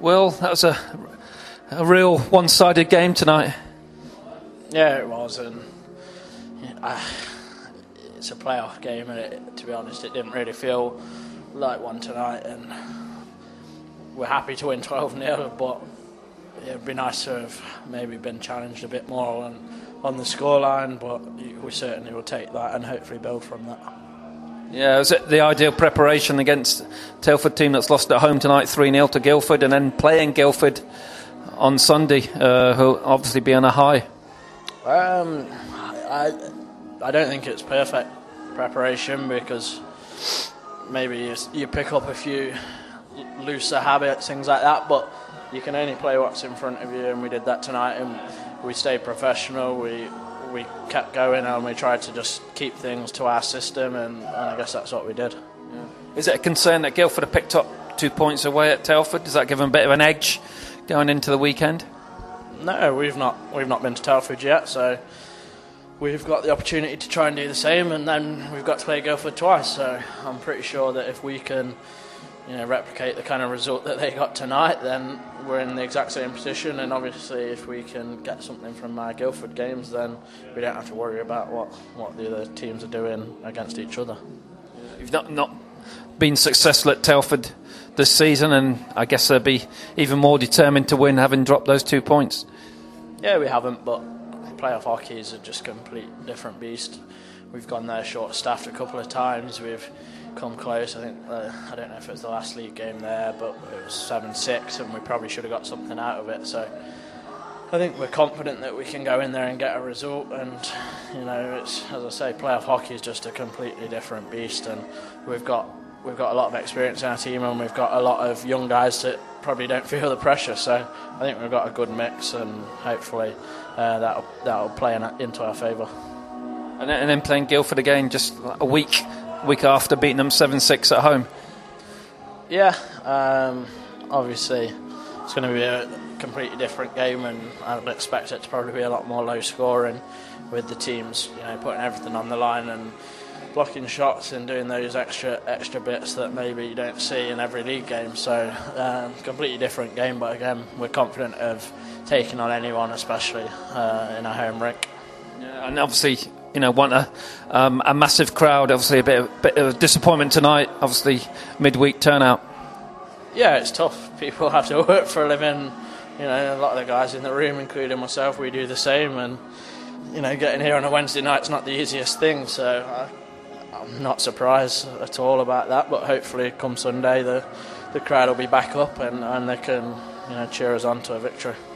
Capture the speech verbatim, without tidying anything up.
Will, that was a, a real one-sided game tonight. Yeah, it was, and uh, it's a playoff game, and it, to be honest, it didn't really feel like one tonight, and we're happy to win twelve nil, but it'd be nice to have maybe been challenged a bit more on, on the scoreline, but we certainly will take that and hopefully build from that. Yeah, was it the ideal preparation against Telford team that's lost at home tonight three nil to Guildford, and then playing Guildford on Sunday, uh, who'll obviously be on a high? Um, I, I don't think it's perfect preparation, because maybe you, you pick up a few looser habits, things like that, but you can only play what's in front of you, and we did that tonight, and we stayed professional, we we kept going, and we tried to just keep things to our system, and, and I guess that's what we did. Yeah. Is it a concern that Guildford have picked up two points away at Telford? Does that give them a bit of an edge going into the weekend? No, we've not we've not been to Telford yet, so we've got the opportunity to try and do the same, and then we've got to play Guildford twice, so I'm pretty sure that if we can, you know, replicate the kind of result that they got tonight, then we're in the exact same position. And obviously if we can get something from our Guildford games, then we don't have to worry about what, what the other teams are doing against each other. You've not, not been successful at Telford this season, and I guess they'll be even more determined to win, having dropped those two points. Yeah, we haven't, but playoff hockey is a just complete different beast. We've gone there short-staffed a couple of times. We've come close. I think uh, I don't know if it was the last league game there, but it was seven six, and we probably should have got something out of it. So I think we're confident that we can go in there and get a result. And you know, it's, as I say, playoff hockey is just a completely different beast, and we've got we've got a lot of experience in our team, and we've got a lot of young guys that probably don't feel the pressure. So I think we've got a good mix, and hopefully uh, that'll that'll play in, into our favour. And then, and then playing Guildford again just a week. week after beating them seven six at home. Yeah, um, obviously it's going to be a completely different game, and I would expect it to probably be a lot more low scoring, with the teams, you know, putting everything on the line and blocking shots and doing those extra extra bits that maybe you don't see in every league game. So um, completely different game, but again, we're confident of taking on anyone, especially uh, in our home rink. Yeah, and obviously, you know, want a um, a massive crowd. Obviously, a bit of, bit of disappointment tonight. Obviously, midweek turnout. Yeah, it's tough. People have to work for a living. You know, a lot of the guys in the room, including myself, we do the same. And you know, getting here on a Wednesday night's not the easiest thing. So I, I'm not surprised at all about that. But hopefully, come Sunday, the the crowd will be back up, and, and they can, you know, cheer us on to a victory.